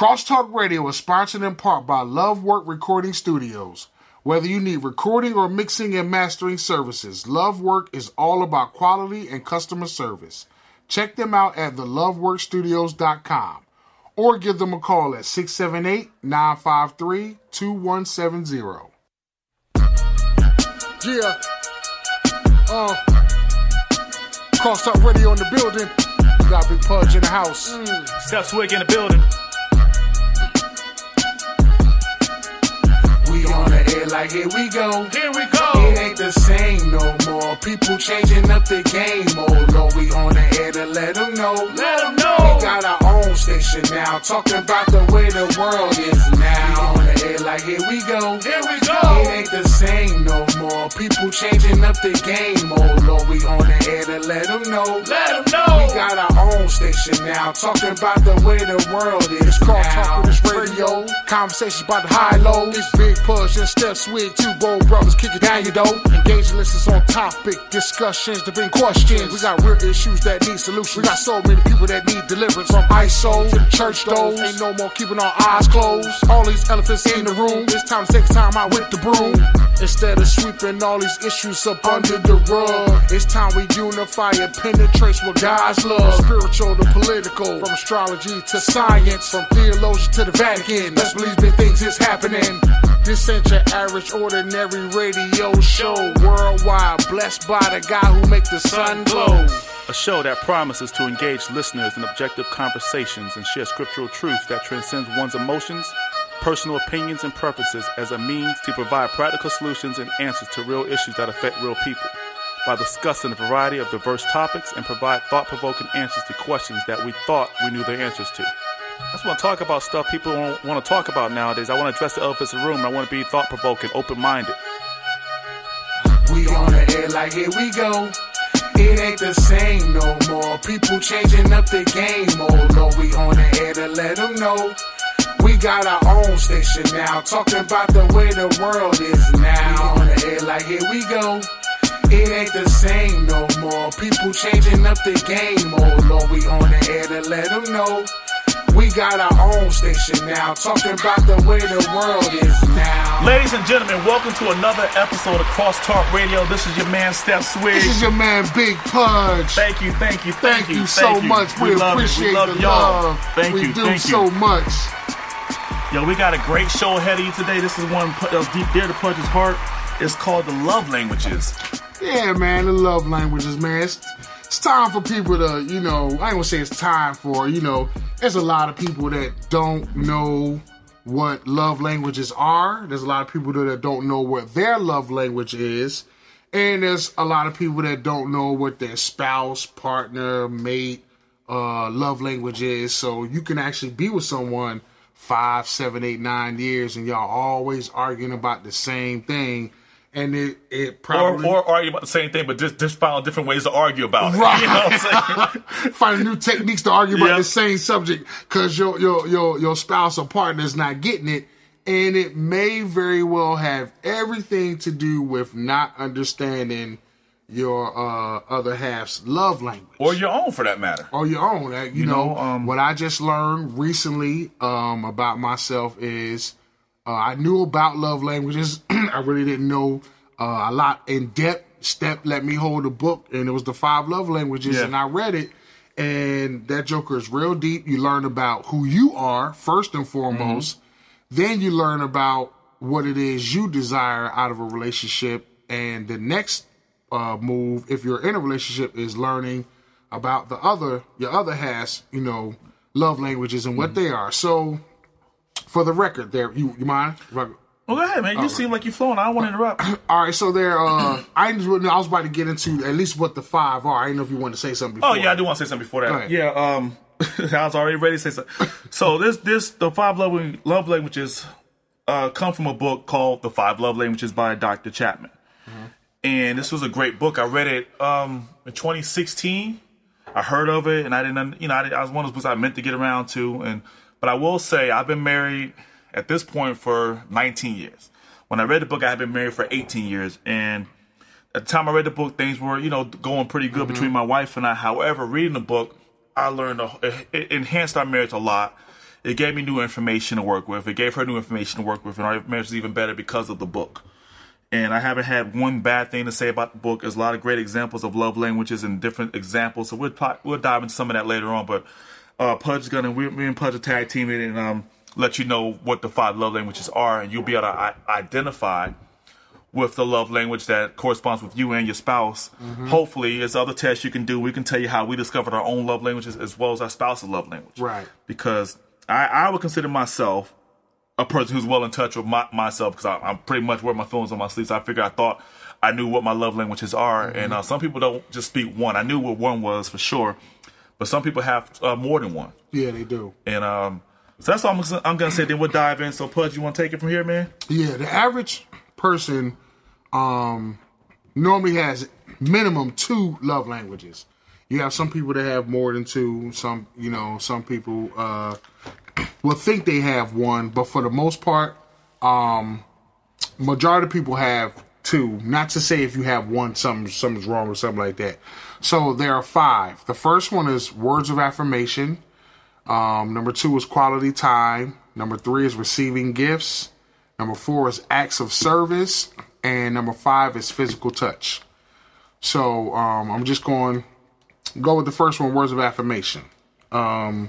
Crosstalk Radio is sponsored in part by Love Work Recording Studios. Whether you need recording or mixing and mastering services, Love Work is all about quality and customer service. Check them out at theloveworkstudios.com or give them a call at 678-953-2170. Yeah. Crosstalk Radio in the building. We got Big Pudge in the house. Steph Swig in the building. We on the air like here we go. Here we go. It ain't the same no more. People changing up the game. Oh Lord, we on the air to let them know. Let them know. We got our own station now. Talking about the way the world is now. We on the air like here we go. Here we go. It ain't the same no more. People changing up the game. Oh Lord, we on the air to let them know. Let them know. We got our own station now. Talking about the way the world is now. Talk with this radio. Conversations about the high low. It's Big Pudge and Steph Swig, two bold brothers kicking down your door. Engaging listeners on topic discussions to bring questions. We got real issues that need solutions. We got so many people that need deliverance. From ISO to the church doors. Ain't no more keeping our eyes closed. All these elephants in the room. It's time to take time out with the broom. Instead of sweeping all these issues up under the rug, it's time we unify and penetrate what God's love. Spiritual to political, from astrology to science, from theologian to the Vatican. Let's believe big things is happening. This ain't your average, ordinary radio show. Worldwide, blessed by the guy who make the sun glow. A show that promises to engage listeners in objective conversations and share scriptural truth that transcends one's emotions, personal opinions, and preferences as a means to provide practical solutions and answers to real issues that affect real people by discussing a variety of diverse topics and provide thought-provoking answers to questions that we thought we knew the answers to. I just want to talk about stuff people don't want to talk about nowadays. I want to address the elephants in the room. I want to be thought-provoking, open-minded. We on the air like here we go. It ain't the same no more. People changing up the game. Oh Lord, we on the air to let them know. We got our own station now. Talking about the way the world is now. We on the air like here we go. It ain't the same no more. People changing up the game. Oh Lord, we on the air to let them know. We got our own station now. Talking about the way the world is now. Ladies and gentlemen, welcome to another episode of Crosstalk Radio. This is your man, Steph Swig. This is your man, Big Pudge. Thank you. Thank you so much. We appreciate the love. Thank you. We do so much. Yo, we got a great show ahead of you today. This is one that's deep dear to Pudge's heart. It's called The Love Languages. Yeah, man, the love languages, man. It's time for people to, I ain't gonna say it's time for, there's a lot of people that don't know what love languages are. There's a lot of people that don't know what their love language is. And there's a lot of people that don't know what their spouse, partner, mate, love language is. So you can actually be with someone 5, 7, 8, 9 years and y'all always arguing about the same thing. And it probably... Or argue about the same thing, but just find different ways to argue about it. Right. You know what I'm saying? Finding new techniques to argue about the same subject because your spouse or partner is not getting it. And it may very well have everything to do with not understanding your other half's love language. Or your own, for that matter. Or your own. What I just learned recently about myself is... I knew about love languages. I really didn't know a lot in depth. Steph let me hold a book, and it was the 5 love languages, and I read it. And that joker is real deep. You learn about who you are, first and foremost. Mm-hmm. Then you learn about what it is you desire out of a relationship. And the next move, if you're in a relationship, is learning about your other half's, love languages and what they are. So... For the record, there, you mind? Well, go ahead, man. You seem like you're flowing. I don't want to interrupt. All right, so there. I was about to get into at least what the 5 are. I didn't know if you wanted to say something before. Oh yeah, I do want to say something before that. Yeah, I was already ready to say something. So the 5 love languages come from a book called The 5 Love Languages by Dr. Chapman, and this was a great book. I read it in 2016. I heard of it, and I didn't. I was one of those books I meant to get around to, But I will say I've been married at this point for 19 years. When I read the book, I had been married for 18 years. And at the time I read the book, things were, going pretty good between my wife and I. However, reading the book, I learned it enhanced our marriage a lot. it gave me new information to work with. It gave her new information to work with, and our marriage is even better because of the book. And I haven't had one bad thing to say about the book. There's a lot of great examples of love languages and different examples. So we'll dive into some of that later on. But Pudge is gonna, me and Pudge are tag teaming and let you know what the 5 love languages are, and you'll be able to identify with the love language that corresponds with you and your spouse. Hopefully, there's other tests you can do. We can tell you how we discovered our own love languages as well as our spouse's love language. Right. Because I would consider myself a person who's well in touch with myself, because I'm pretty much wear my feelings on my sleeve. So I thought I knew what my love languages are. And some people don't just speak one. I knew what one was for sure, but some people have more than one. Yeah, they do. And so that's all I'm going to say. Then we'll dive in. So, Pudge, you want to take it from here, man? Yeah, the average person normally has minimum 2 love languages. You have some people that have more than 2. Some people will think they have 1, but for the most part, majority of people have 2. Not to say if you have 1, something's wrong or something like that. So there are 5. The first one is words of affirmation. Number 2 is quality time. Number 3 is receiving gifts. Number 4 is acts of service. And number 5 is physical touch. So I'm just going to go with the first one, words of affirmation. One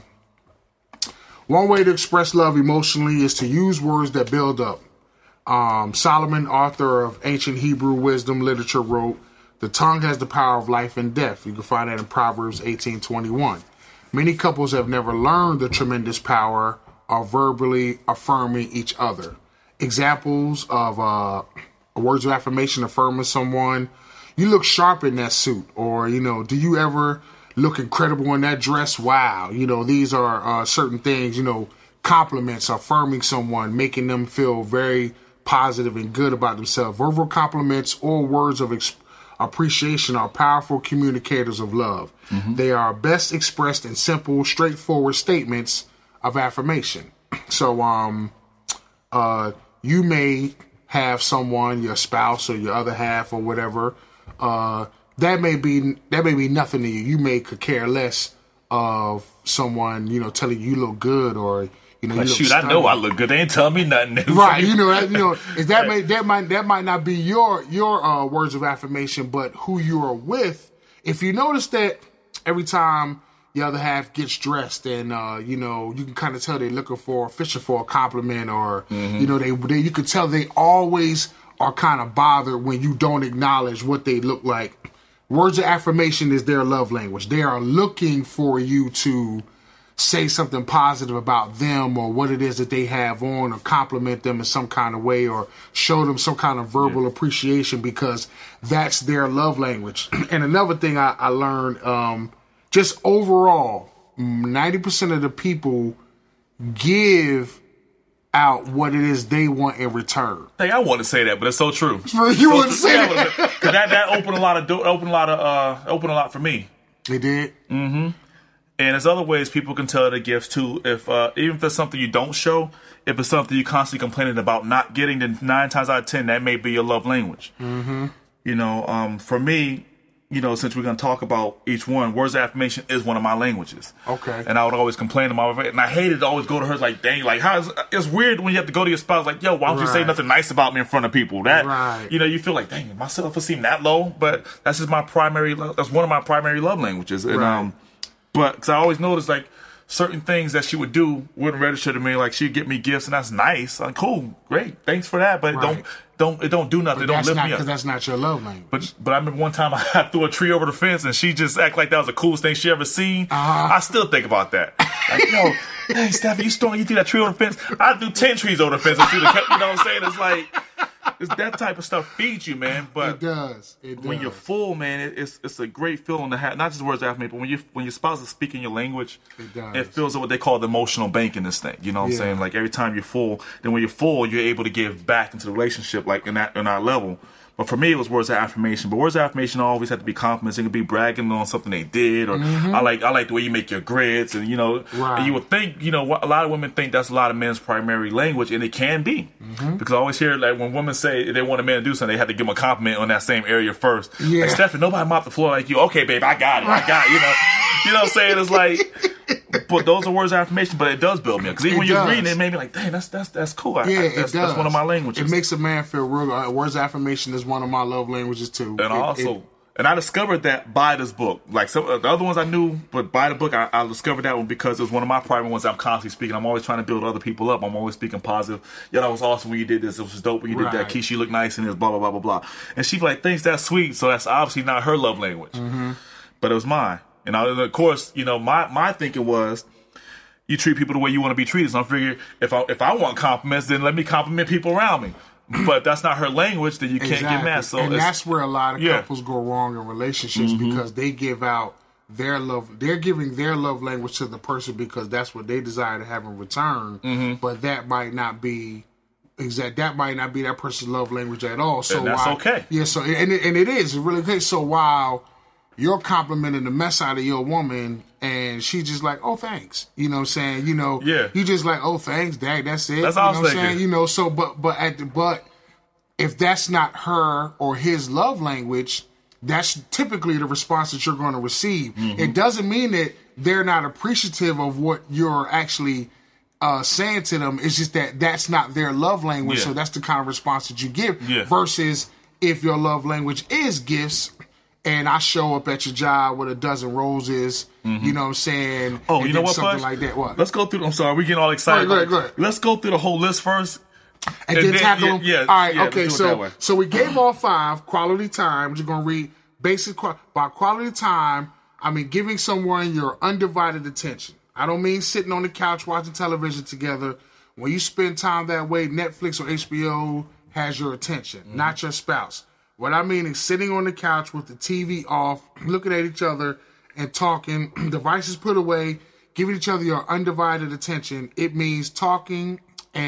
way to express love emotionally is to use words that build up. Solomon, author of ancient Hebrew wisdom literature, wrote, "The tongue has the power of life and death." You can find that in Proverbs 18:21. Many couples have never learned the tremendous power of verbally affirming each other. Examples of words of affirmation affirming someone: "You look sharp in that suit," or, "Do you ever look incredible in that dress? Wow." These are certain things, compliments, affirming someone, making them feel very positive and good about themselves. Verbal compliments or words of appreciation are powerful communicators of love. They are best expressed in simple, straightforward statements of affirmation. So, you may have someone, your spouse or your other half or whatever, that may be nothing to you. You could care less of someone, telling you look good, or shoot, I know I look good. They ain't telling me nothing. Right, that might not be your words of affirmation, but who you are with. If you notice that every time the other half gets dressed, and you can kind of tell they're fishing for a compliment, or you can tell they always are kind of bothered when you don't acknowledge what they look like. Words of affirmation is their love language. They are looking for you to say something positive about them or what it is that they have on, or compliment them in some kind of way, or show them some kind of verbal appreciation, because that's their love language. And another thing I learned, just overall, 90% of the people give out what it is they want in return. Hey, I want to say that, but it's so true. You want to say that? Because that opened a lot for me. It did? Mm-hmm. And there's other ways people can tell the gifts too. If even if it's something you don't show, if it's something you're constantly complaining about not getting, then 9 times out of 10 that may be your love language. For me, since we're gonna talk about each one, words of affirmation is one of my languages. Okay. And I would always complain to my wife, and I hated to always go to her like, dang, like it's weird when you have to go to your spouse like, yo, why don't you say nothing nice about me in front of people? That you feel like, dang, my self-esteem that low, but that's just that's one of my primary love languages. And but because I always noticed like certain things that she would do wouldn't register to me. Like she'd get me gifts, and that's nice. Like, cool, great, thanks for that. But it don't do nothing. It don't lift me up. Because that's not your love language. But I remember one time I threw a tree over the fence, and she just acted like that was the coolest thing she ever seen. I still think about that. Like, hey, Steph, you threw that tree over the fence. I threw 10 trees over the fence, and she would have kept. You know what I'm saying? It's like. That type of stuff feeds you, man. But it does. When you're full, man, it's a great feeling to have. Not just words of affirmation, but when your spouse is speaking your language, it fills up what they call the emotional bank in this thing. You know what I'm saying? Like every time you're full, then when you're full, you're able to give back into the relationship, like in our level. But for me, it was words of affirmation. But words of affirmation always have to be compliments. It could be bragging on something they did, or I like the way you make your grits, and and you would think, a lot of women think that's a lot of men's primary language, and it can be, because I always hear like when women say they want a man to do something, they have to give him a compliment on that same area first. Like, Stephanie, nobody mopped the floor like you. Okay, babe, I got it. You know what I'm saying? It's like, But those are words of affirmation, but it does build me up. Because even when you're reading it, made me like, dang, that's cool. It does. That's one of my languages. It makes a man feel real good. Words of affirmation is one of my love languages too. And and I discovered that by this book. Like some the other ones I knew, but by the book, I discovered that one because it was one of my primary ones I'm constantly speaking. I'm always trying to build other people up. I'm always speaking positive. Yeah, that was awesome when you did this. It was dope when you did that. Keisha, you look nice and this, blah, blah, blah, blah, blah. And she like, thinks that's sweet, so that's obviously not her love language. Mm-hmm. But it was mine. And of course, my thinking was, you treat people the way you want to be treated. So I figured if I want compliments, then let me compliment people around me. But that's not her language, then you can't get mad. So and that's where a lot of couples go wrong in relationships because they give out their love. They're giving their love language to the person because that's what they desire to have in return. But that might not be that might not be that person's love language at all. So and that's okay. Yeah. So and it is really okay. So while you're complimenting the mess out of your woman, and she's just like, oh, thanks. You know what I'm saying? You just like, oh, thanks, Dad, that's it. That's all I was thinking. So, but if that's not her or his love language, that's typically the response that you're going to receive. Mm-hmm. It doesn't mean that they're not appreciative of what you're actually saying to them. It's just that that's not their love language, so that's the kind of response that you give. Versus if your love language is gifts, and I show up at your job with a dozen roses, you know what I'm saying? Oh, you know what, something like that. What? Let's go through. I'm sorry, we're getting all excited. Go ahead. Let's go through the whole list first. And then tackle them? Yeah, all right, okay, so we gave all 5 quality time. We're just going to read basic by quality time. I mean, giving someone your undivided attention. I don't mean sitting on the couch watching television together. When you spend time that way, Netflix or HBO has your attention, not your spouse. What I mean is sitting on the couch with the TV off, looking at each other and talking, devices put away, giving each other your undivided attention. It means talking,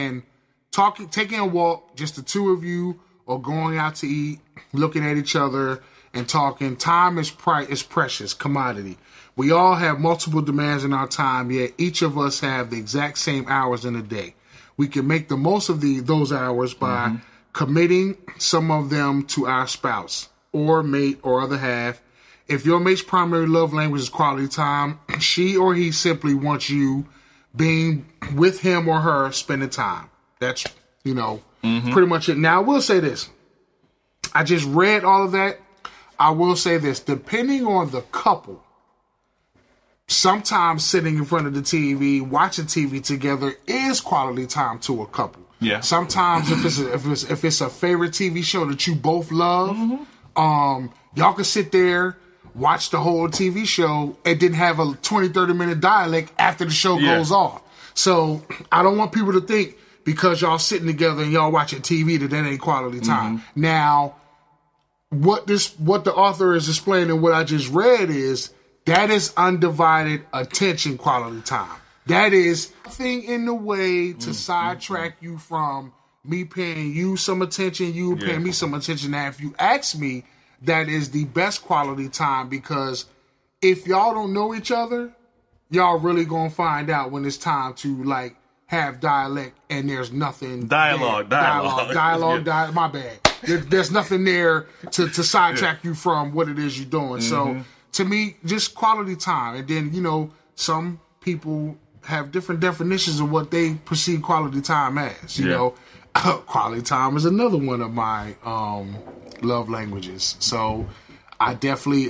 taking a walk, just the two of you, or going out to eat, looking at each other and talking. Time is precious, commodity. We all have multiple demands in our time, yet each of us have the exact same hours in a day. We can make the most of those hours by committing some of them to our spouse or mate or other half. If your mate's primary love language is quality time, she or he simply wants you being with him or her, spending time. That's, pretty much it. Now, I will say this. I just read all of that. I will say this. Depending on the couple, sometimes sitting in front of the TV, watching TV together is quality time to a couple. Yeah. Sometimes if it's a favorite TV show that you both love, y'all can sit there, watch the whole TV show, and then have a 20-30 minute dialect after the show goes off. So I don't want people to think because y'all sitting together and y'all watching TV that ain't quality time. Now, what the author is explaining, what I just read is that is undivided attention quality time. That is nothing in the way to sidetrack you from me paying you some attention, you paying me some attention. Now, if you ask me, that is the best quality time because if y'all don't know each other, y'all really gonna find out when it's time to have dialect and there's nothing dialogue. My bad. There's nothing there to sidetrack you from what it is you're doing. So to me, just quality time, and then some people have different definitions of what they perceive quality time as. You know, quality time is another one of my love languages. So I definitely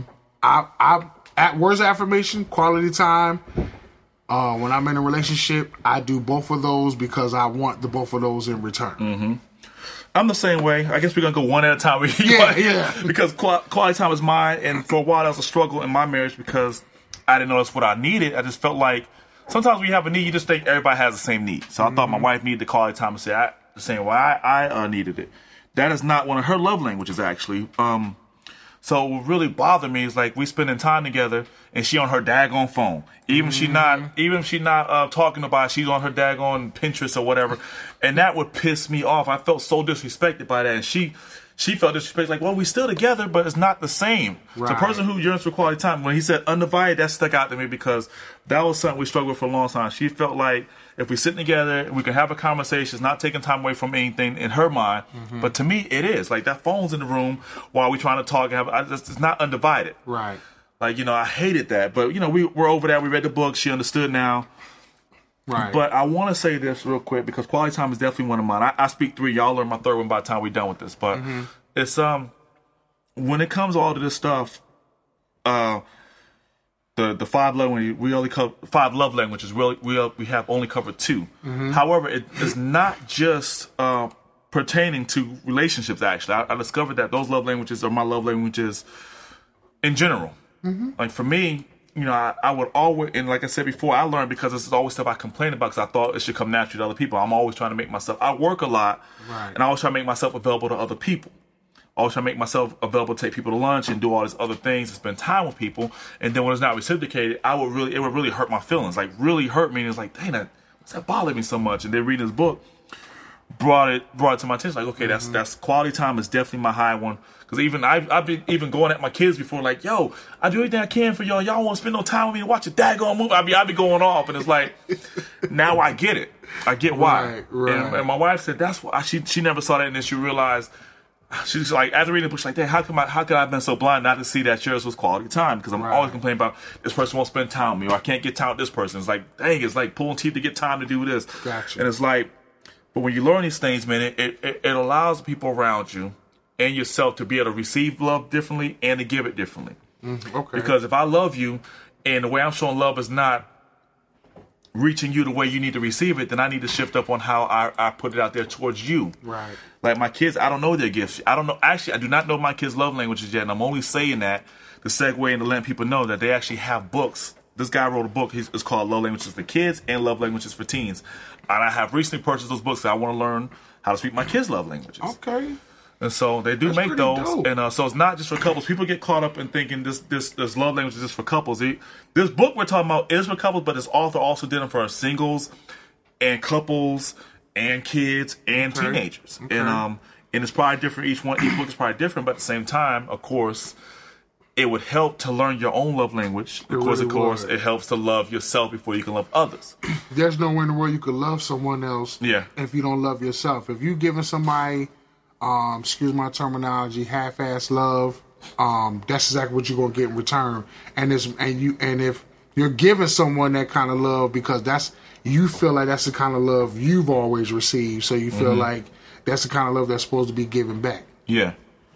I at words of affirmation, quality time. When I'm in a relationship, I do both of those because I want the both of those in return. I'm the same way. I guess we're going to go one at a time. Because quality time is mine, and for a while that was a struggle in my marriage because I didn't know that's what I needed. I just felt like sometimes when you have a need, you just think everybody has the same need. So I thought my wife needed the quality time to say the same way I needed it. That is not one of her love languages, actually. So what really bothered me is we spending time together and she on her daggone phone. Even if she not talking about it, she's on her daggone Pinterest or whatever. And that would piss me off. I felt so disrespected by that. And she felt disrespected. Well, we still together, but it's not the same. Right. The person who yearns for quality time, when he said undivided, that stuck out to me because that was something we struggled with for a long time. She felt like if we're sitting together, we can have a conversation, it's not taking time away from anything in her mind. But to me, it is. That phone's in the room while we're trying to talk. It's not undivided. Right. Like, I hated that. But, we're over that. We read the book. She understood now. Right. But I want to say this real quick because quality time is definitely one of mine. I speak 3. Y'all learn my 3rd one by the time we're done with this. But it's when it comes to all of this stuff, the 5 languages we only cover 5 love languages. We have only covered 2. However, it is not just pertaining to relationships. Actually, I discovered that those love languages are my love languages in general. Like for me. I would always, and like I said before, I learned because this is always stuff I complain about because I thought it should come naturally to other people. I'm always trying to make myself, I work a lot, and I always try to make myself available to other people. I always try to make myself available to take people to lunch and do all these other things and spend time with people. And then when it's not reciprocated, it would really hurt my feelings, like really hurt me. And it's like, dang, what's that bothering me so much? And then reading this book brought it to my attention. Like, okay, that's quality time is definitely my high one. Because even I've been even going at my kids before, like, yo, I do everything I can for y'all. Y'all won't spend no time with me to watch a daggone movie. I be going off, and it's like, now I get it. I get why. Right. And my wife said that's why. She never saw that, and then she realized she's like, after reading the book, she's like, dang, how could I have been so blind not to see that yours was quality time? Because I'm always complaining about this person won't spend time with me, or I can't get time with this person. It's like, dang, it's like pulling teeth to get time to do this. Gotcha. And it's like, but when you learn these things, man, it allows people around you and yourself to be able to receive love differently and to give it differently. Okay. Because if I love you and the way I'm showing love is not reaching you the way you need to receive it, then I need to shift up on how I put it out there towards you. Right. Like my kids, I don't know their gifts. I don't know. Actually, I do not know my kids' love languages yet. And I'm only saying that to segue and to let people know that they actually have books. This guy wrote a book. It's called Love Languages for Kids and Love Languages for Teens. And I have recently purchased those books. I want to learn how to speak my kids' love languages. Okay. And so they do make those, dope. And so it's not just for couples. People get caught up in thinking this love language is just for couples. This book we're talking about is for couples, but this author also did them for singles and couples and kids and teenagers. Okay. And it's probably different. Each book is probably different, but at the same time, of course, it would help to learn your own love language because, of course, it helps to love yourself before you can love others. There's no way in the world you could love someone else if you don't love yourself. If you're giving somebody, excuse my terminology, half-ass love, that's exactly what you're gonna get in return. And if you're giving someone that kind of love because you feel like that's the kind of love you've always received, so you feel like that's the kind of love that's supposed to be given back. Yeah.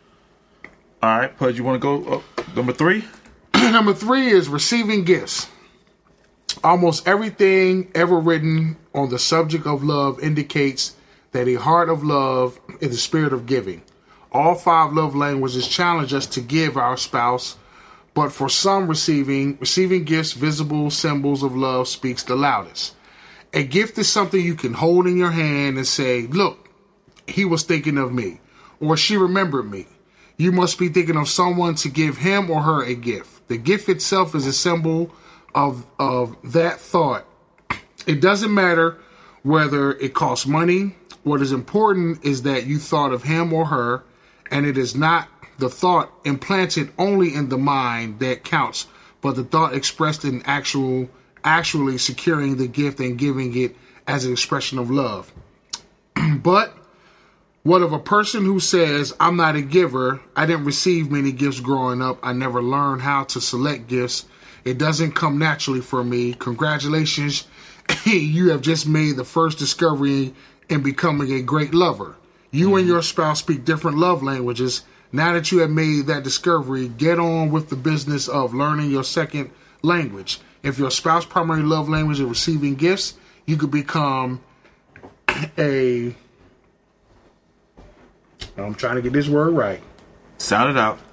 All right, Pudge, you want to go number 3? Number 3 is receiving gifts. Almost everything ever written on the subject of love indicates that a heart of love is the spirit of giving. All 5 love languages challenge us to give our spouse, but for some, receiving gifts, visible symbols of love, speaks the loudest. A gift is something you can hold in your hand and say, look, he was thinking of me, or she remembered me. You must be thinking of someone to give him or her a gift. The gift itself is a symbol of that thought. It doesn't matter whether it costs money. What is important is that you thought of him or her, and it is not the thought implanted only in the mind that counts, but the thought expressed in actually securing the gift and giving it as an expression of love. But what of a person who says, I'm not a giver, I didn't receive many gifts growing up, I never learned how to select gifts, it doesn't come naturally for me, congratulations, you have just made the first discovery in becoming a great lover. You and your spouse speak different love languages. Now that you have made that discovery, get on with the business of learning your second language. If your spouse's primary love language is receiving gifts, you could become I'm trying to get this word right. Sound it out.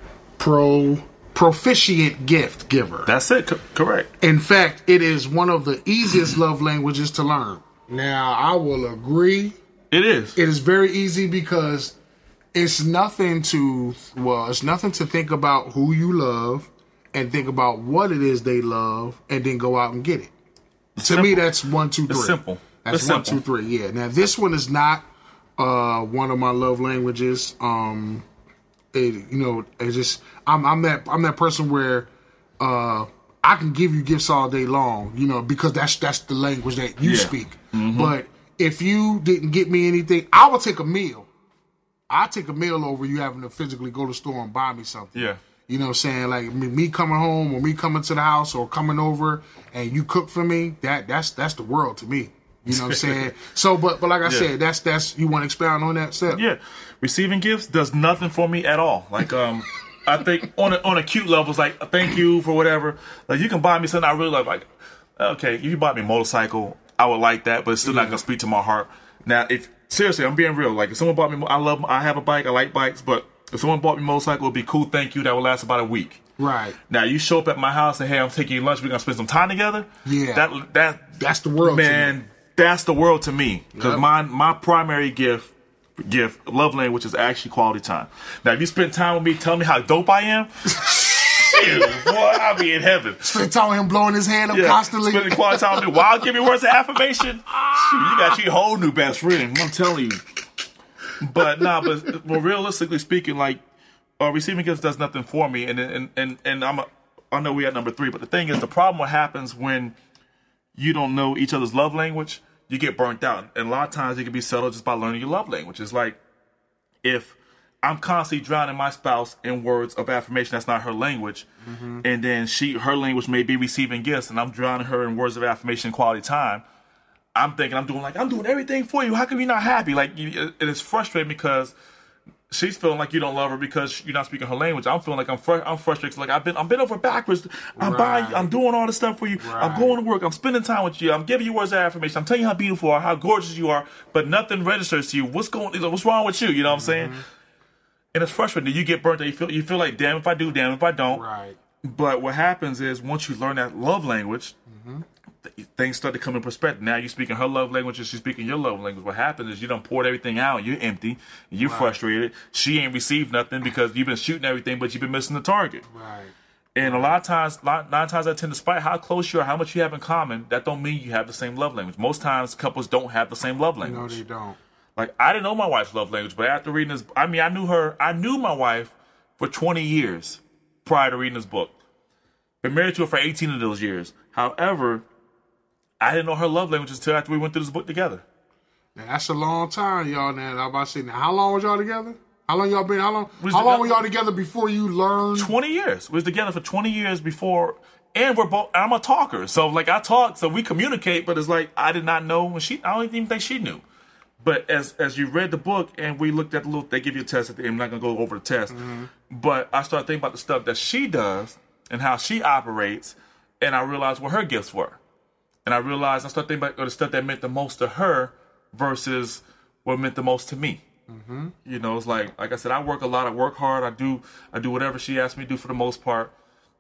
Proficient gift giver. That's it. Correct. In fact, it is one of the easiest love languages to learn. Now, I will agree. It is. It is very easy because it's nothing to think about who you love and think about what it is they love and then go out and get it. To me, that's 1, 2, 3. It's simple. That's 1, 2, 3. Yeah. Now, this one is not one of my love languages. I'm that person where I can give you gifts all day long, because that's the language that you speak. Mm-hmm. But if you didn't get me anything, I will take a meal. I'll take a meal over you having to physically go to the store and buy me something. Yeah. You know what I'm saying? Like me coming home or me coming to the house or coming over and you cook for me, that's the world to me. You know what I'm saying? So, but like I said, that's you want to expound on that stuff? Yeah, receiving gifts does nothing for me at all. Like, I think on a cute level, it's like thank you for whatever. Like, you can buy me something I really love. Like, okay, if you bought me a motorcycle, I would like that, but it's still not gonna speak to my heart. Now, if seriously, I'm being real. Like, if someone bought me, I have a bike, I like bikes, but if someone bought me a motorcycle, it'd be cool. Thank you. That would last about a week. Right. Now, you show up at my house and hey, I'm taking you lunch. We're gonna spend some time together. Yeah. That's the world, man. To me. That's the world to me, because my primary gift, love language is actually quality time. Now, if you spend time with me, tell me how dope I am, shit, boy, I'll be in heaven. Spend time with him blowing his hand up constantly. Spending quality time with me while giving me words of affirmation. Shoot, you got your whole new best friend. I'm telling you. But realistically speaking, like receiving gifts does nothing for me, and I know we at number 3, but the thing is, the problem what happens when you don't know each other's love language, you get burnt out. And a lot of times it can be settled just by learning your love language. It's like if I'm constantly drowning my spouse in words of affirmation that's not her language, and then her language may be receiving gifts, and I'm drowning her in words of affirmation and quality time, I'm thinking I'm doing everything for you. How come you're not happy? Like, it is frustrating because she's feeling like you don't love her because you're not speaking her language. I'm feeling like I'm frustrated. Like I'm bent over backwards. I'm buying. I'm doing all this stuff for you. Right. I'm going to work. I'm spending time with you. I'm giving you words of affirmation. I'm telling you how beautiful you are, how gorgeous you are, but nothing registers to you. What's wrong with you? You know what I'm saying? And it's frustrating. You get burnt out. You feel like, damn if I do, damn if I don't. Right. But what happens is once you learn that love language, things start to come in perspective. Now you're speaking her love language and she's speaking your love language. What happens is you done poured everything out. You're empty. You're frustrated. She ain't received nothing because you've been shooting everything, but you've been missing the target. Right. And a lot of times, 9 times out of 10, despite how close you are, how much you have in common, that don't mean you have the same love language. Most times, couples don't have the same love language. No, they don't. Like, I didn't know my wife's love language, but after reading this, I knew my wife for 20 years prior to reading this book. Been married to her for 18 of those years. However, I didn't know her love language until after we went through this book together. Now, that's a long time, y'all. Now, I'm about to say, now, how long was y'all together? How long y'all been? How long were y'all together before you learned? 20 years. We was together for 20 years before, and I'm a talker, so like I talk, so we communicate. But it's like I did not know when I don't even think she knew. But as you read the book and we looked at they give you a test at the end. I'm not gonna go over the test, but I started thinking about the stuff that she does and how she operates, and I realized what her gifts were. And I started thinking about the stuff that meant the most to her versus what meant the most to me. You know, it's like I said, I work a lot. I work hard. I do whatever she asks me to do for the most part.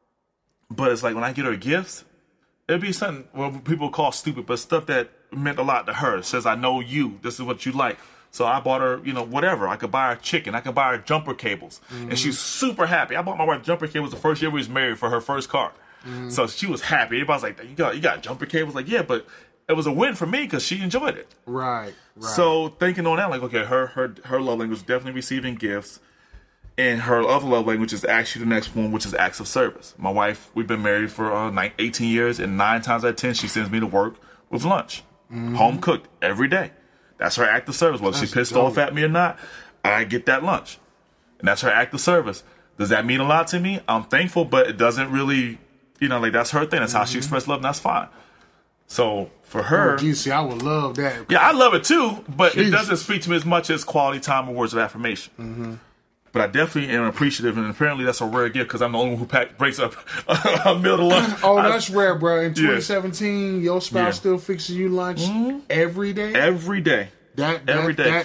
But it's like when I get her gifts, it'd be something people call stupid, but stuff that meant a lot to her. It says, I know you. This is what you like. So I bought her, whatever. I could buy her chicken. I could buy her jumper cables. And she's super happy. I bought my wife jumper cables the first year we was married for her first car. So she was happy. Everybody's like, you got jumper cables? Like, yeah, but it was a win for me because she enjoyed it. Right. So thinking on that, like, okay, her love language is definitely receiving gifts. And her other love language is actually the next one, which is acts of service. My wife, we've been married for 18 years, and 9 times out of 10, she sends me to work with lunch. Home cooked every day. That's her act of service. Whether she's pissed off at me or not, I get that lunch. And that's her act of service. Does that mean a lot to me? I'm thankful, but it doesn't really... that's her thing. That's how she expressed love, and that's fine. So, for her... see, I would love that. Yeah, I love it too, but it doesn't speak to me as much as quality time or words of affirmation. But I definitely am appreciative, and apparently that's a rare gift because I'm the only one who breaks up a meal to lunch. Oh, that's rare, bro. In 2017, your spouse still fixes you lunch every day? Every day. Every day.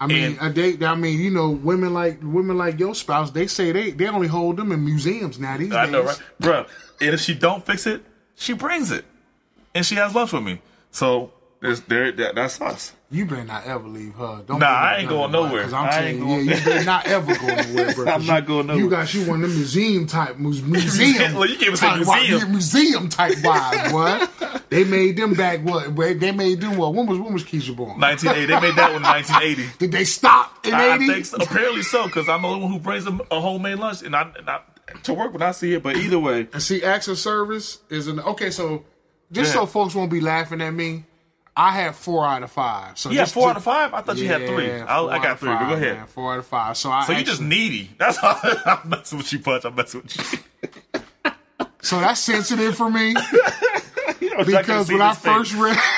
Women like your spouse, they say they only hold them in museums now these days. I know, right? Bro, and if she don't fix it, she brings it. And she has lunch with me. So, that's us. You better not ever leave her. I ain't going nowhere. Because I'm telling you, you better not ever go nowhere, bro. I'm not going nowhere. You got one of them museum type Well, you can't even say museum. Museum type wives, what? They made them back what? They made them what? When was Keisha born? 1980. They made that one in 1980. Did they stop in 80? I think so. Apparently so, because I'm the only one who brings them a homemade lunch and I to work when I see it. But either way. And see, acts of service is okay, so just so folks won't be laughing at me, I had 4 out of 5. So you had 4 out of 5? I thought you had 3. I got 3. But go ahead. Man, 4 out of 5. So you're just needy. That's all. I'm messing with you, Punch. I'm messing with you. So that's sensitive for me. Because when I first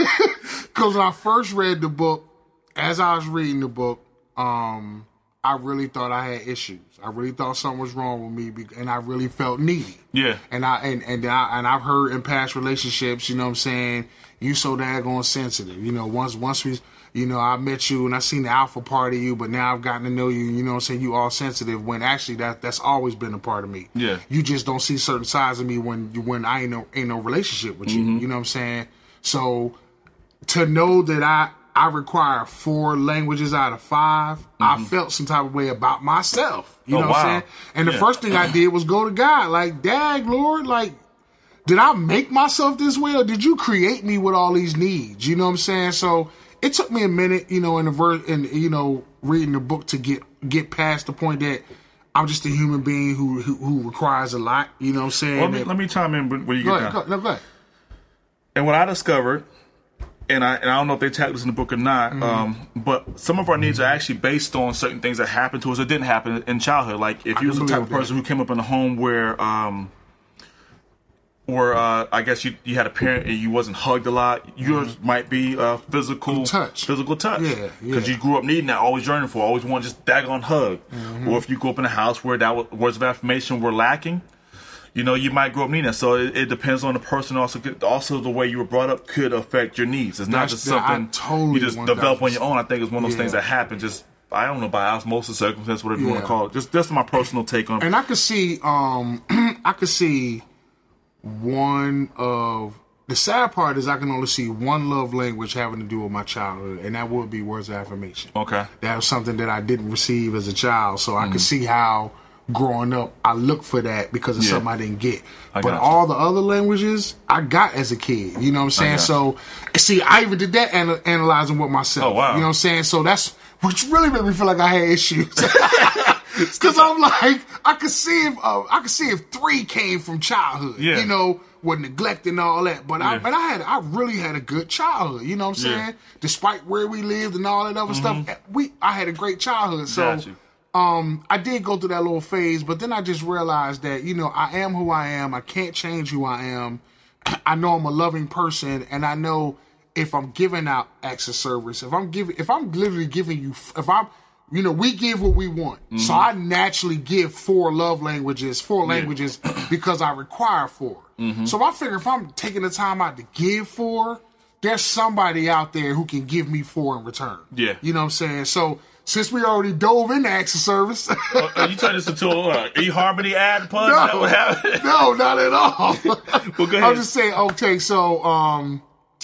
read the book, as I was reading the book, I really thought I had issues. I really thought something was wrong with me, and I really felt needy. Yeah. And I've heard in past relationships, you know what I'm saying, you so daggone sensitive. You know, once we, you know, I met you and I seen the alpha part of you, but now I've gotten to know you, you know what I'm saying, you all sensitive, when actually that's always been a part of me. Yeah. You just don't see certain sides of me when I ain't no relationship with you. You know what I'm saying? So to know that I require 4 languages out of 5. I felt some type of way about myself. You know what I'm saying? And the first thing I did was go to God. Like, dag, Lord, like, did I make myself this way, or did you create me with all these needs? You know what I'm saying? So it took me a minute, you know, you know, reading the book to get past the point that I'm just a human being who requires a lot. You know what I'm saying? Well, let me chime in when you get down. Go ahead. And what I discovered, and I don't know if they tagged this in the book or not, but some of our needs are actually based on certain things that happened to us or didn't happen in childhood. Like if you was the type of person who came up in a home where I guess you had a parent and you wasn't hugged a lot, yours might be physical touch. Yeah. Because you grew up needing that, always yearning for, always want just daggone hug. Or if you grew up in a house where words of affirmation were lacking, you know, you might grow up needing that. So it depends on the person. Also, the way you were brought up could affect your needs. It's not just something you just develop on your own. I think it's one of those things that happen just, I don't know, by osmosis, circumstance, whatever you want to call it. Just that's my personal take on it. And I could see, one of the sad part is I can only see one love language having to do with my childhood, and that would be words of affirmation. Okay. That was something that I didn't receive as a child, so I could see how growing up I look for that because of something I didn't get. But all the other languages I got as a kid, you know what I'm saying? So see, I even did that analyzing with myself. Oh, wow. You know what I'm saying? So that's which really made me feel like I had issues. Because I'm like, I could see if 3 came from childhood, you know, with neglect and all that. But I really had a good childhood, you know what I'm saying? Despite where we lived and all that other stuff, I had a great childhood. So I did go through that little phase, but then I just realized that, you know, I am who I am. I can't change who I am. I know I'm a loving person, and I know if I'm giving out acts of service, if I'm literally giving you, you know, we give what we want. So I naturally give 4 languages because I require 4. So I figure if I'm taking the time out to give 4, there's somebody out there who can give me 4 in return. Yeah. You know what I'm saying? So since we already dove into acts of service. Are you turning this into a eHarmony ad, Punch? No, not at all. Well, go ahead. I'm just saying, okay, so I'm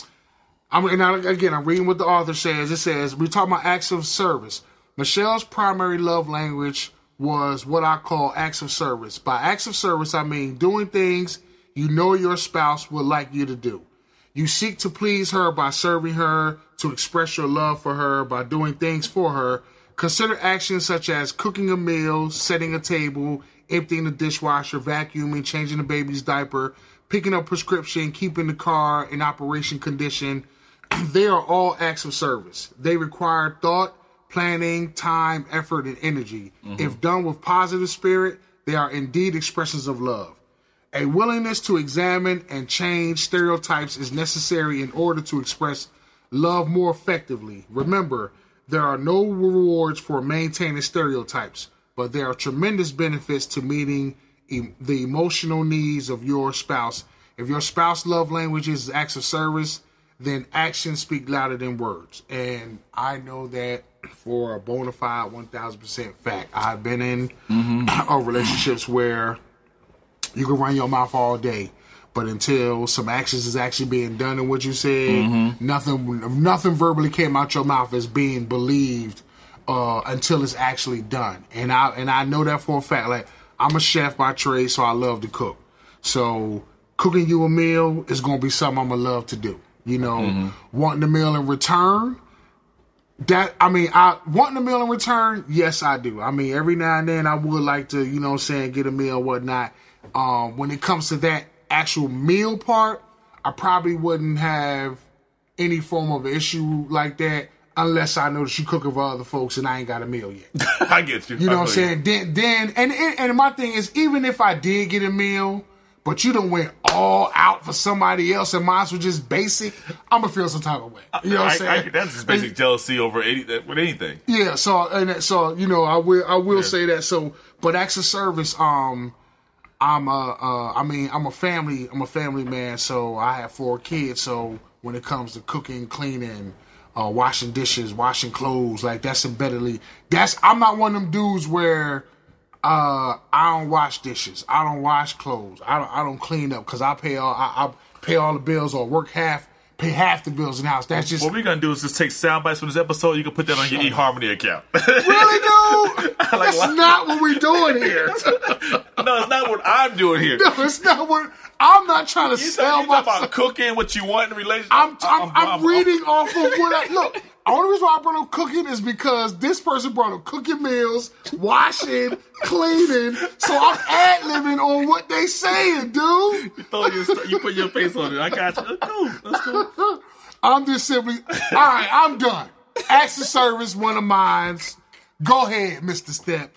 reading what the author says. It says, we're talking about acts of service. Michelle's primary love language was what I call acts of service. By acts of service, I mean doing things you know your spouse would like you to do. You seek to please her by serving her, to express your love for her by doing things for her. Consider actions such as cooking a meal, setting a table, emptying the dishwasher, vacuuming, changing the baby's diaper, picking up prescription, keeping the car in operation condition. They are all acts of service. They require thought, planning, time, effort, and energy. If done with positive spirit, they are indeed expressions of love. A willingness to examine and change stereotypes is necessary in order to express love more effectively. Remember, there are no rewards for maintaining stereotypes, but there are tremendous benefits to meeting the emotional needs of your spouse. If your spouse's love language is acts of service, then actions speak louder than words. And I know that for a bona fide 1,000% fact. I've been in relationships where you can run your mouth all day, but until some actions is actually being done in what you said, nothing verbally came out your mouth as being believed until it's actually done. And I know that for a fact. Like, I'm a chef by trade, so I love to cook. So cooking you a meal is going to be something I'm going to love to do. You know, wanting a meal in return, wanting a meal in return, yes, I do. I mean, every now and then I would like to, you know what I'm saying, get a meal and whatnot. When it comes to that actual meal part, I probably wouldn't have any form of issue like that unless I know that you cooking for other folks and I ain't got a meal yet. I get you. You know what I'm saying? Then and my thing is, even if I did get a meal, but you done went all out for somebody else and mine was just basic, I'm gonna feel some type of way. You know what I'm saying? That's just basic jealousy over with anything. Yeah. So you know, I will say that. So, but acts of service, I'm a family man. So I have 4 kids. So when it comes to cooking, cleaning, washing dishes, washing clothes, like that's embeddedly. I'm not one of them dudes where I don't wash dishes, I don't wash clothes, I don't clean up because I pay all the bills or pay half the bills in the house. That's just what we're gonna do is just take sound bites from this episode. You can put that on your eHarmony account. Really, dude? That's not what we're doing here. No, it's not what I'm doing here. No, it's not what. I'm not trying to sell myself. About cooking, what you want in a relationship. I'm reading off of what I look. The only reason why I brought up cooking is because this person brought up cooking meals, washing, cleaning. So I'm ad-libbing on what they saying, dude. You put your face on it. I got you. Let's go. I'm just simply, all right, I'm done. Acts of service, one of mine. Go ahead, Mr. Step.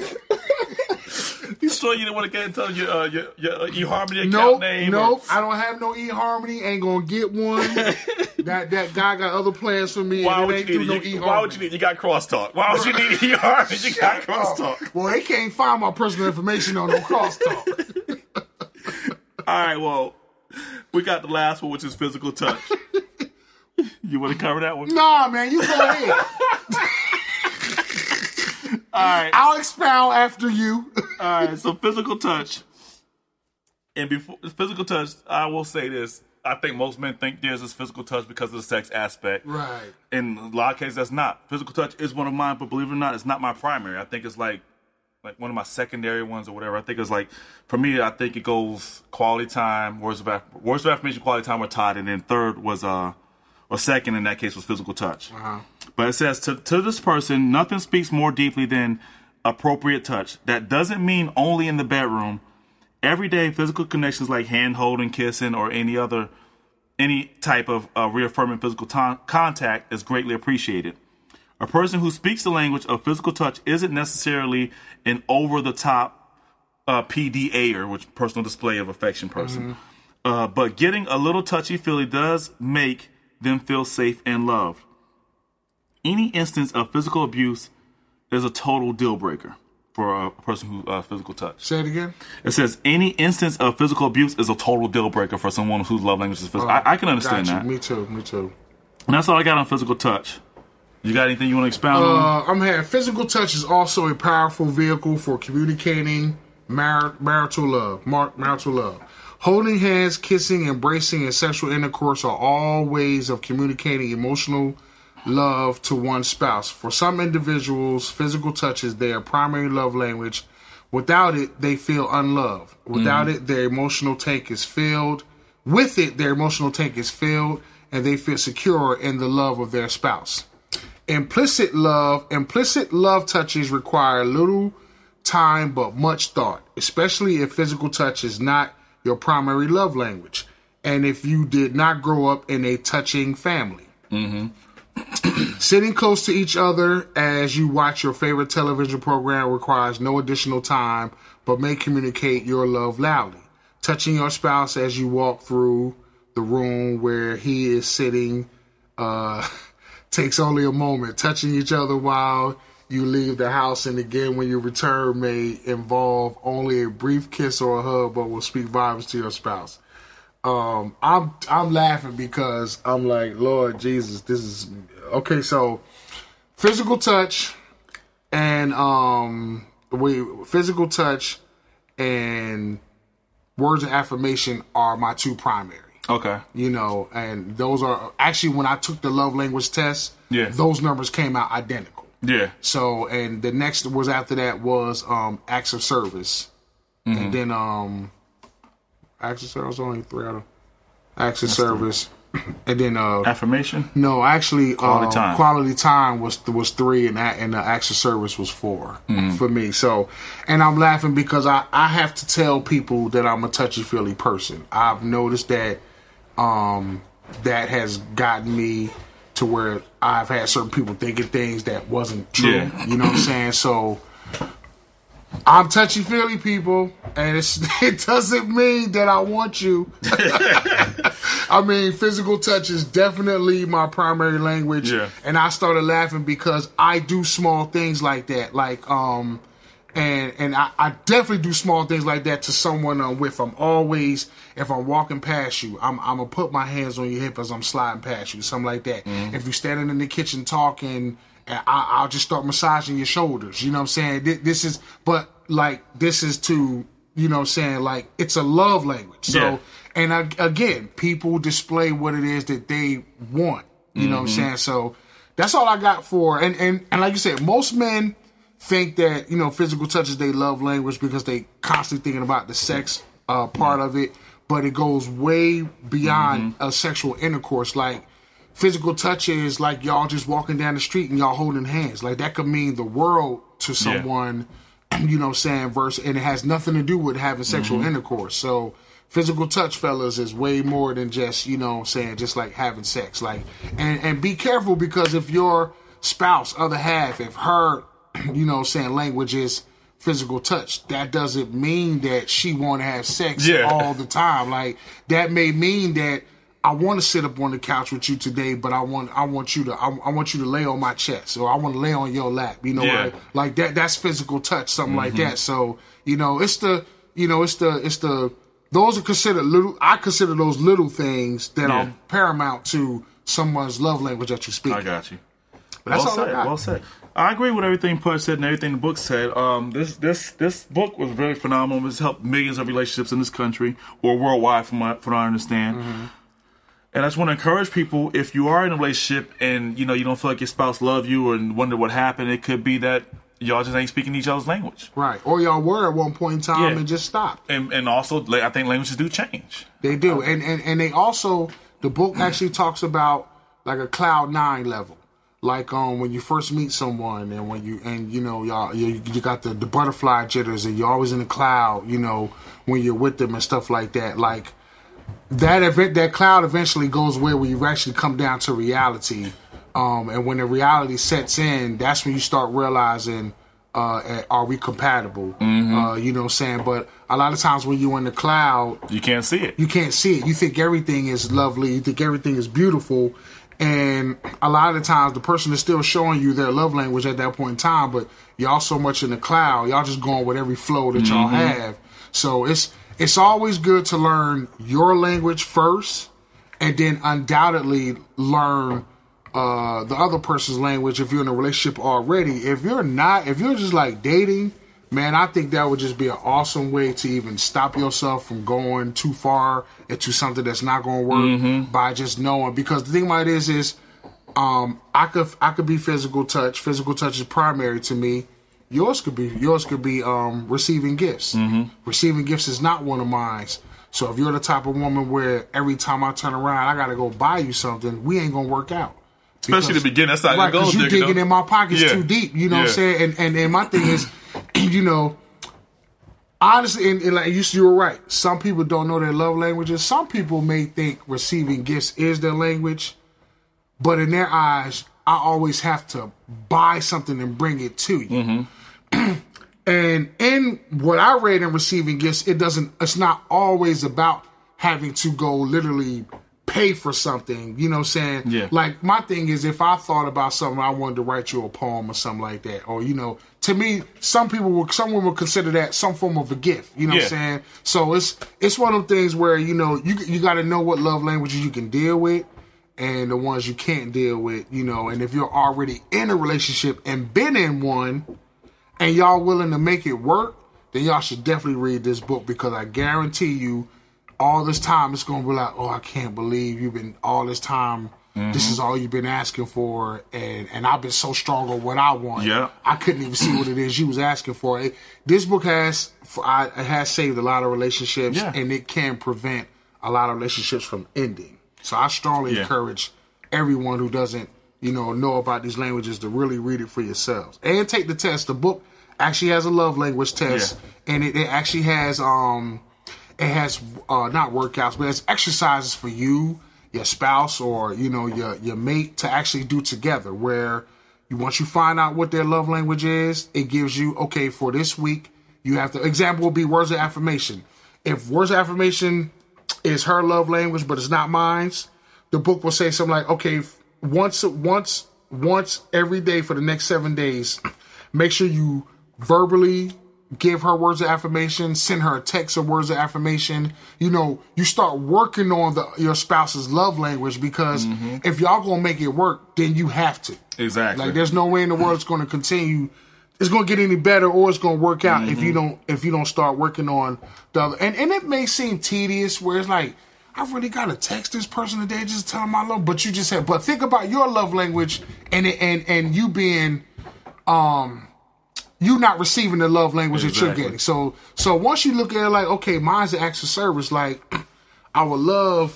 You sure you didn't want to get into your eHarmony account name? Nope, I don't have no eHarmony. Ain't gonna get one. That guy got other plans for me. Why would you need it? Why would you need? You got Crosstalk. Why would you need eHarmony? You got Crosstalk. Well, they can't find my personal information on no Crosstalk. All right, well, we got the last one, which is physical touch. You want to cover that one? Nah, man, you go ahead. All right. I'll expound after you. All right, so physical touch. And before physical touch, I will say this. I think most men think theirs is physical touch because of the sex aspect. Right. In a lot of cases, that's not. Physical touch is one of mine, but believe it or not, it's not my primary. I think it's like one of my secondary ones or whatever. I think it's like, for me, I think it goes quality time, words of affirmation, quality time were tied, and then third was, or second in that case was physical touch. Uh-huh. But it says, to this person, nothing speaks more deeply than appropriate touch. That doesn't mean only in the bedroom. Everyday physical connections like hand holding, kissing, or any type of reaffirming physical contact is greatly appreciated. A person who speaks the language of physical touch isn't necessarily an over-the-top PDA, which personal display of affection person. Mm-hmm. But getting a little touchy-feely does make them feel safe and loved. Any instance of physical abuse is a total deal breaker for a person who physical touch. Say it again. It says any instance of physical abuse is a total deal breaker for someone whose love language is physical. I can understand that. Me too. And that's all I got on physical touch. You got anything you want to expound on? I'm having physical touch is also a powerful vehicle for communicating marital love. Holding hands, kissing, embracing, and sexual intercourse are all ways of communicating emotional love to one's spouse. For some individuals, physical touch is their primary love language. Without it, they feel unloved. Without it, their emotional tank is filled. With it, their emotional tank is filled, and they feel secure in the love of their spouse. Implicit love touches require little time but much thought, especially if physical touch is not your primary love language, and if you did not grow up in a touching family. Mm-hmm. Sitting close to each other as you watch your favorite television program requires no additional time, but may communicate your love loudly. Touching your spouse as you walk through the room where he is sitting takes only a moment. Touching each other while you leave the house and again when you return may involve only a brief kiss or a hug, but will speak volumes to your spouse. I'm laughing because I'm like, Lord Jesus, this is okay. So physical touch and physical touch and words of affirmation are my two primary. Okay. You know, and those are actually, when I took the love language test, those numbers came out identical. Yeah. So, and the next was after that was acts of service. Mm-hmm. And then acts of service, only 3 out of acts of service. And then affirmation? No, actually quality time was 3 and the acts of service was 4 for me. So, and I'm laughing because I have to tell people that I'm a touchy-feely person. I've noticed that that has gotten me to where I've had certain people thinking things that wasn't true. Yeah. You know what I'm saying? So I'm touchy-feely, people, and it doesn't mean that I want you. I mean, physical touch is definitely my primary language, and I started laughing because I do small things like that, like and I definitely do small things like that to someone I'm with. If I'm walking past you, I'm gonna put my hands on your hip as I'm sliding past you, something like that. If you're standing in the kitchen talking, I'll just start massaging your shoulders. You know what I'm saying? This is to, you know what I'm saying, like, it's a love language. So, and again, people display what it is that they want. You know what I'm saying? So that's all I got for, and like you said, most men think that, you know, physical touch is their love language because they constantly thinking about the sex part of it, but it goes way beyond sexual intercourse. Like, physical touch is like y'all just walking down the street and y'all holding hands. Like, that could mean the world to someone, you know what I'm saying, and it has nothing to do with having sexual intercourse. So physical touch, fellas, is way more than just, you know what I'm saying, just like having sex. Like, and be careful, because if your spouse, other half, if her, you know what I'm saying, language is physical touch, that doesn't mean that she want to have sex all the time. Like, that may mean that I want to sit up on the couch with you today, but I want you to lay on my chest, or I want to lay on your lap. You know, like that. That's physical touch, something like that. So, you know, those are considered little. I consider those little things that are paramount to someone's love language that you speak. I got you. But that's all I got. Well said. I agree with everything Pudge said and everything the book said. This book was very phenomenal. It's helped millions of relationships in this country, or worldwide, from what I understand. And I just want to encourage people, if you are in a relationship and, you know, you don't feel like your spouse loves you and wonder what happened, it could be that y'all just ain't speaking each other's language. Right. Or y'all were at one point in time and just stopped. And also, I think languages do change. They do. And they also, the book actually talks about like a cloud 9 level. Like when you first meet someone, and when you know, y'all you got the butterfly jitters, and you're always in the cloud, you know, when you're with them and stuff like that. Like, that cloud eventually goes away when you actually come down to reality. And when the reality sets in, that's when you start realizing, are we compatible? You know what I'm saying? But a lot of times when you're in the cloud, you can't see it. You can't see it. You think everything is lovely. You think everything is beautiful. And a lot of the times the person is still showing you their love language at that point in time, but y'all so much in the cloud, y'all just going with every flow that y'all have. So it's always good to learn your language first, and then undoubtedly learn the other person's language if you're in a relationship already. If you're just like dating, man, I think that would just be an awesome way to even stop yourself from going too far into something that's not going to work by just knowing. Because the thing about it is I could be physical touch. Physical touch is primary to me. Yours could be receiving gifts. Receiving gifts is not one of mine. So if you're the type of woman where every time I turn around, I got to go buy you something, we ain't going to work out. Especially the beginning. That's how it goes. Because you digging in my pockets too deep. You know what I'm saying? And my thing is, you know, honestly, and like you were right. Some people don't know their love languages. Some people may think receiving gifts is their language. But in their eyes, I always have to buy something and bring it to you. And in what I read in receiving gifts, it's not always about having to go literally pay for something. You know what I'm saying? Yeah. Like, my thing is, if I thought about something, I wanted to write you a poem or something like that. Or, you know, to me, someone would consider that some form of a gift. You know what I'm saying? So it's one of them things where, you know, you got to know what love languages you can deal with and the ones you can't deal with, you know. And if you're already in a relationship and been in one and y'all willing to make it work, then y'all should definitely read this book, because I guarantee you all this time it's going to be like, oh, I can't believe you've been all this time. This is all you've been asking for, and I've been so strong on what I want. Yeah. I couldn't even see what it is you was asking for. This book has saved a lot of relationships, and it can prevent a lot of relationships from ending. So I strongly encourage everyone who doesn't, you know about these languages to really read it for yourselves and take the test. The book actually has a love language test, and it actually has not workouts, but it's exercises for you spouse or your mate to actually do together. Where once you find out what their love language is, it gives you, okay, for this week you have to. Example would be words of affirmation. If words of affirmation is her love language but it's not mine's, the book will say something like, okay, once every day for the next 7 days, make sure you verbally give her words of affirmation, send her a text of words of affirmation. You start working on your spouse's love language, because if y'all gonna make it work, then you have to. Exactly. Like, there's no way in the world it's gonna continue. It's gonna get any better, or it's gonna work out if you don't start working on the other. And it may seem tedious, where it's like, I really gotta text this person today just to tell them I love. But you just said, but think about your love language and you being you not receiving the love language that you're getting. So once you look at it like, okay, mine's an acts of service. Like, I would love,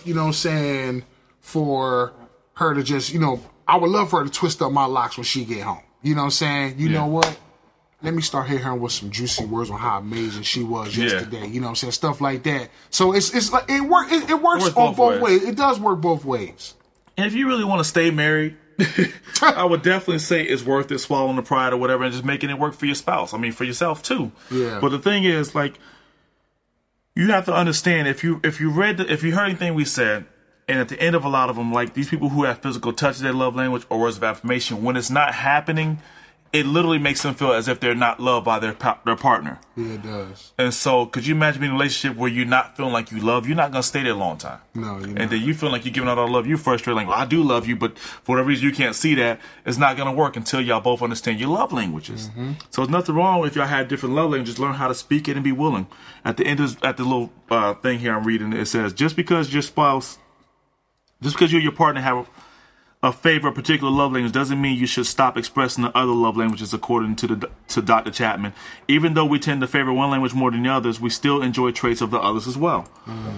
for her to just, I would love for her to twist up my locks when she get home. You know what I'm saying? You know what? Let me start hitting her with some juicy words on how amazing she was yesterday. You know what I'm saying? Stuff like that. So it's like it works on both ways. It does work both ways. And if you really want to stay married, I would definitely say it's worth it, swallowing the pride or whatever, and just making it work for your spouse. I mean, for yourself too. Yeah. But the thing is, like, you have to understand, if you heard anything we said, and at the end of a lot of them, like these people who have physical touch as their love language or words of affirmation, when it's not happening, it literally makes them feel as if they're not loved by their partner. Yeah, it does. And so, could you imagine being in a relationship where you're not feeling like you love? You're not going to stay there a long time. No, you're not. And then you feel like you're giving out all the love. You're frustrated, like, well, I do love you, but for whatever reason you can't see that. It's not going to work until y'all both understand your love languages. So there's nothing wrong if y'all had different love languages. Learn how to speak it and be willing. At the end of at the little thing here I'm reading, it says, just because you and your partner have a favorite particular love language doesn't mean you should stop expressing the other love languages, according to Dr. Chapman. Even though we tend to favor one language more than the others, we still enjoy traits of the others as well.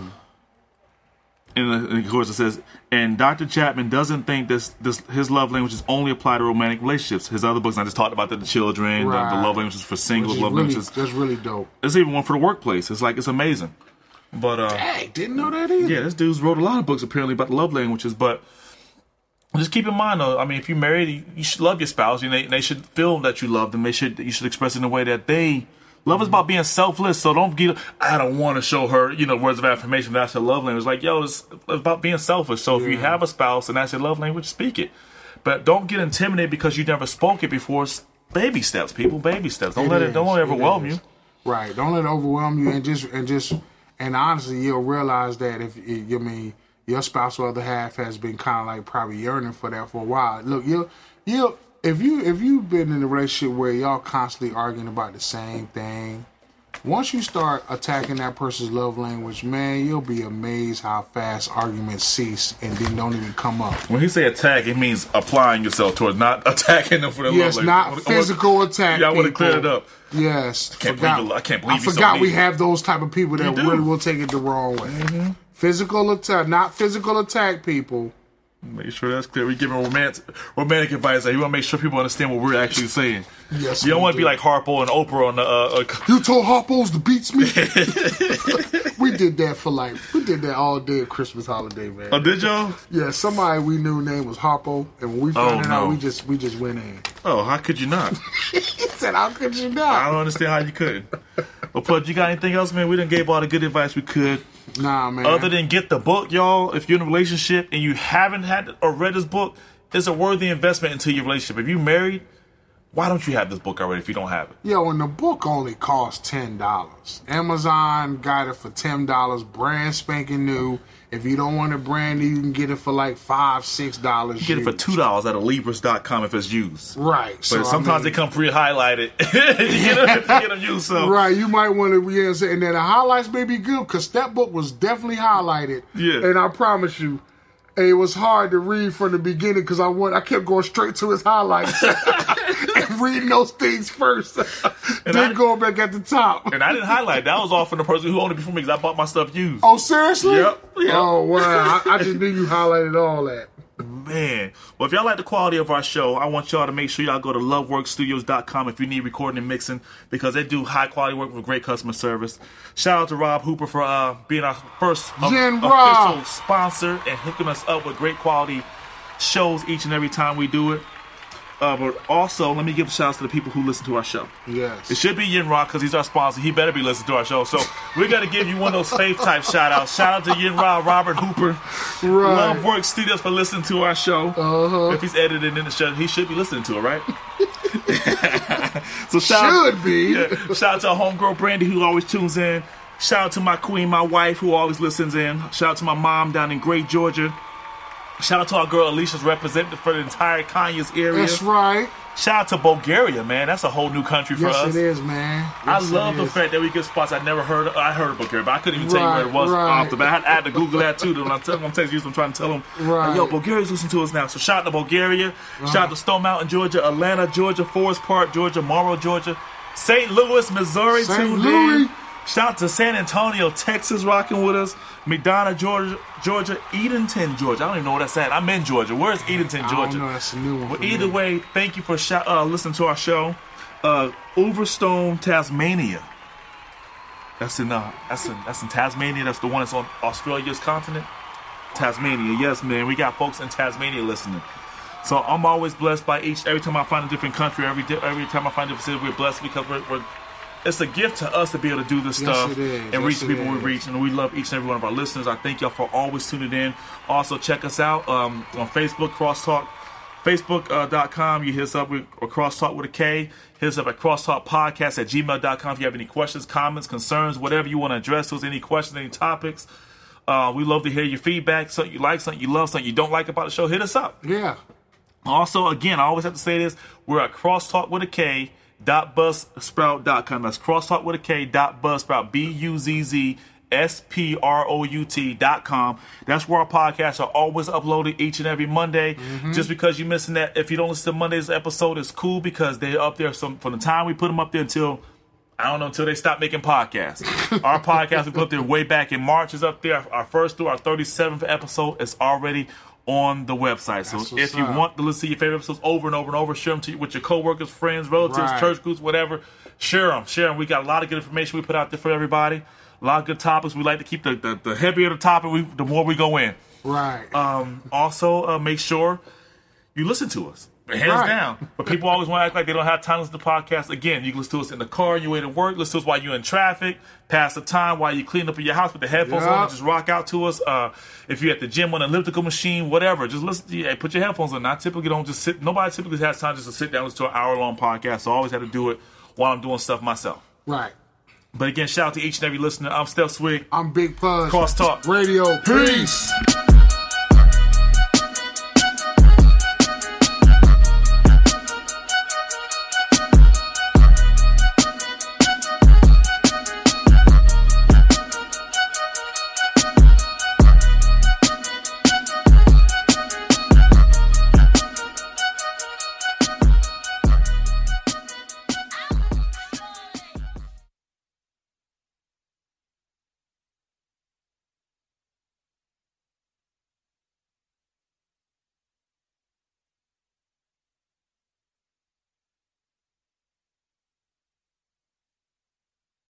And of course it says, and Dr. Chapman doesn't think his love languages only apply to romantic relationships. His other books, I just talked about the children, the love languages for singles, love languages. That's really dope. There's even one for the workplace. It's like, it's amazing. But dang, didn't know that either. Yeah, this dude's wrote a lot of books apparently about the love languages, but just keep in mind, though, I mean, if you're married, you should love your spouse. They should feel that you love them. You should express it in a way that they love is about being selfless. So don't get, I don't want to show her, words of affirmation. That's her love language. Like, it's about being selfish. So if you have a spouse and that's your love language, speak it. But don't get intimidated because you never spoke it before. It's baby steps, people. Baby steps. Don't let it overwhelm you. Right. Don't let it overwhelm you, and honestly, you'll realize that your spouse or other half has been kind of like probably yearning for that for a while. Look, if you've been in a relationship where y'all constantly arguing about the same thing, once you start attacking that person's love language, man, you'll be amazed how fast arguments cease and then don't even come up. When he say attack, it means applying yourself towards, not attacking them for their love language. Yes, not physical attack. Yeah, I want to clear it up. Yes, I can't believe I forgot we have those type of people that really will take it the wrong way. Physical attack, not physical attack, people. Make sure that's clear. We're giving romantic advice. You want to make sure people understand what we're actually saying. Yes, you don't want to be like Harpo and Oprah on the. You told Harpo's to beats me. We did that all day at Christmas holiday, man. Oh, did y'all? Yeah, somebody we knew name was Harpo, and when we found it out, we just went in. Oh, how could you not? He said, "How could you not?" I don't understand how you couldn't. Well, Pudge, you got anything else, man? We done gave all the good advice we could. Nah, man. Other than get the book, y'all. If you're in a relationship and you haven't had or read this book, it's a worthy investment into your relationship. If you're married, why don't you have this book already if you don't have it? Yo, and the book only costs $10. Amazon got it for $10, brand spanking new. If you don't want it brand new, you can get it for like $5, $6. You get it for $2 at Libris.com if it's used. Right. But sometimes they come pre-highlighted. you get them used. So. Right. You might want to, and then the highlights may be good because that book was definitely highlighted. Yeah. And I promise you, it was hard to read from the beginning because I kept going straight to his highlights and reading those things first, then going back at the top. And I didn't highlight. That was all from the person who owned it before me because I bought my stuff used. Oh, seriously? Yep. Oh, wow. I just knew you highlighted all that. man. Well, if y'all like the quality of our show, I want y'all to make sure y'all go to loveworkstudios.com if you need recording and mixing, because they do high quality work with great customer service. Shout out to Rob Hooper for being our first official sponsor and hooking us up with great quality shows each and every time we do it. But also, let me give a shout out to the people who listen to our show. Yes. It should be Yin Ra because he's our sponsor. He better be listening to our show. So we're going to give you one of those faith type shout outs. Shout out to Yin Ra, Robert Hooper, Love Work Studios for listening to our show. If he's edited in the show, he should be listening to it, right? So shout out to our homegirl Brandy who always tunes in. Shout out to my queen, my wife, who always listens in. Shout out to my mom down in Great Georgia. Shout out to our girl Alicia's representative for the entire Kanye's area. That's right. Shout out to Bulgaria, man. That's a whole new country for us. Yes, it is, man. I love the fact that we get spots I never heard of. I heard of Bulgaria, but I couldn't even tell you where it was off the bat. I had to Google that too. When I'm texting you, I'm trying to tell them, yo, Bulgaria's listening to us now. So shout out to Bulgaria. Shout out to Stone Mountain, Georgia, Atlanta, Georgia, Forest Park, Georgia, Morrow, Georgia, St. Louis, Missouri, tuned in. Shout out to San Antonio, Texas, rocking with us. McDonough, Georgia, Edenton, Georgia. I don't even know where that's at. I'm in Georgia. Where's Edenton, Georgia? I don't know. That's a new one. Well, either way, thank you for listening to our show. Overstone, Tasmania. That's in Tasmania. That's the one that's on Australia's continent. Tasmania, yes, man. We got folks in Tasmania listening. So I'm always blessed by every time I find a different country, every time I find a different city, we're blessed because we're it's a gift to us to be able to do this stuff and reach the people we reach. And we love each and every one of our listeners. I thank y'all for always tuning in. Also, check us out on Facebook, Crosstalk, Facebook.com. You hit us up with Crosstalk with a K. Hit us up at crosstalkpodcast@gmail.com if you have any questions, comments, concerns, whatever you want to address us, any questions, any topics. We love to hear your feedback. Something you like, something you love, something you don't like about the show, hit us up. Yeah. Also, again, I always have to say this. We're at Crosstalk with a K. .buzzsprout.com. That's crosstalk with a K. .buzzsprout BUZZSPROUT.com. That's where our podcasts are always uploaded each and every Monday. Just because you're missing that, if you don't listen to Monday's episode, it's cool because they're up there from the time we put them up there until until they stop making podcasts. Our podcast we put up there way back in March is up there. Our first through our 37th episode is already on the website. So if you want to listen to your favorite episodes over and over and over, share them with your coworkers, friends, relatives, church groups, whatever. Share them. We got a lot of good information we put out there for everybody. A lot of good topics. We like to keep the heavier the topic, the more we go in. Right. Also, make sure you listen to us. Hands down. But people always want to act like they don't have time to listen to podcasts. Again, you can listen to us in the car, you way to work, listen to us while you're in traffic, pass the time while you clean up in your house with the headphones on and just rock out to us. If you're at the gym on an elliptical machine, whatever, just listen. Put your headphones on. I typically don't just sit. Nobody typically has time just to sit down and listen to an hour-long podcast, so I always had to do it while I'm doing stuff myself. Right. But again, shout out to each and every listener. I'm Steph Swig. I'm Big Pudge. Crosstalk Radio. Peace.